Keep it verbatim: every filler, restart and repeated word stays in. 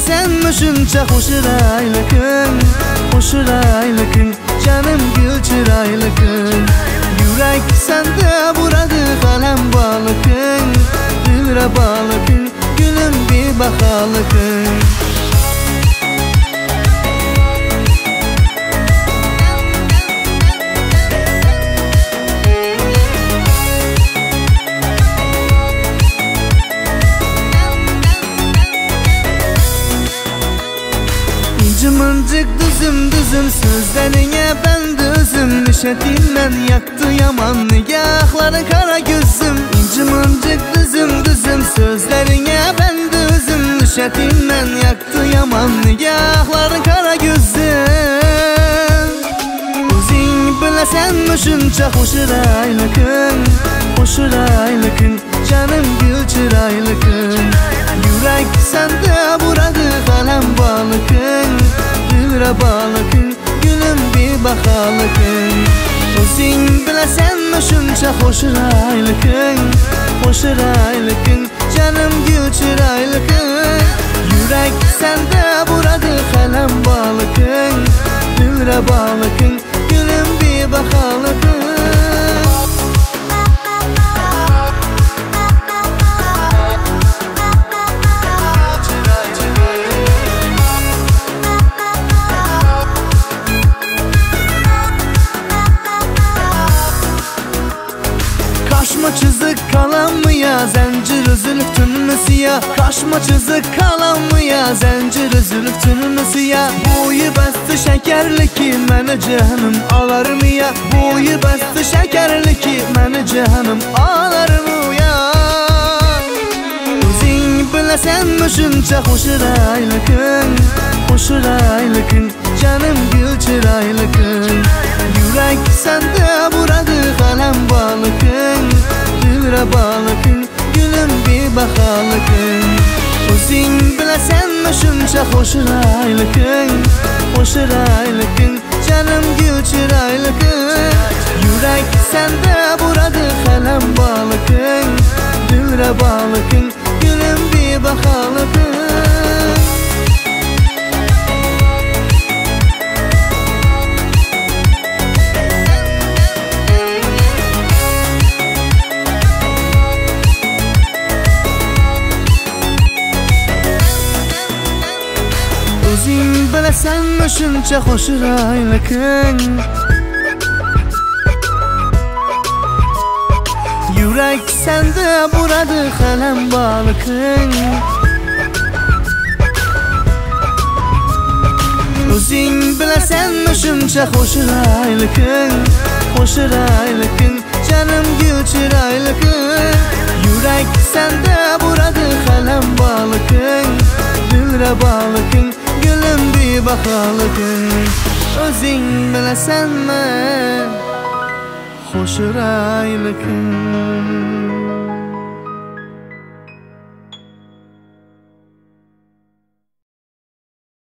bilasanmi shuncha xush chiroylikin, xush chiroylikin, canım gul chiroylikin. Yurak sanda buradi qalam balikin, dilra balikin, gülüm bir bahalikin. Cımıncık düzüm düzüm sözlerine ben düzüm. Nişetinden yaktı yaman nigahları kara gözüm. Cımıncık düzüm düzüm sözlerine ben düzüm. Nişetinden yaktı yaman nigahları kara gözüm. Özün bilesenmi şuncha hoş chiroylikin, hoş chiroylikin, canım gul chiroylikin. Yurak sanda buradi qalam balikin, dilra balikin, gülüm bir bahalikin. O'zing bilasanmi shuncha hoş chiroylikin, hoş chiroylikin, canım gul chiroylikin. Yurak sanda buradi qalam balikin, dilra balikin, gülüm bir bahalikin. Kaşma çizik kalan mı ya, zincir üzülüp tünmesi ya. Kaşma çizik kalan mı ya, zincir üzülüp tünmesi ya. Boyu bastı şekerli ki meni cehennem alar mı ya. Boyu bastı şekerli ki meni cehennem alar mı ya. Özün bilesenmi shuncha hoş chiroylikin, hoş chiroylikin, canım gul chiroylikin. Yurak sanda buradi qalam balikin, dilra balikin, gülüm bir bahalikin. O'zing bilasanmi shuncha hoş chiroylikin, hoş chiroylikin, canım gul chiroylikin. Yurak sanda buradi qalam balikin, dilra balikin, gülüm bir bahalikin. O'zing bilasanmi shuncha hoş chiroylikin. Yurak sanda buradi qalam balikin. O'zing bilasanmi shuncha hoş chiroylikin, hoş chiroylikin, canım gul chiroylikin. Yurak sanda buradi qalam balikin, dilra balikin, gülüm bir bahalikin. O'zing bilasanmi hoş chiroylikin.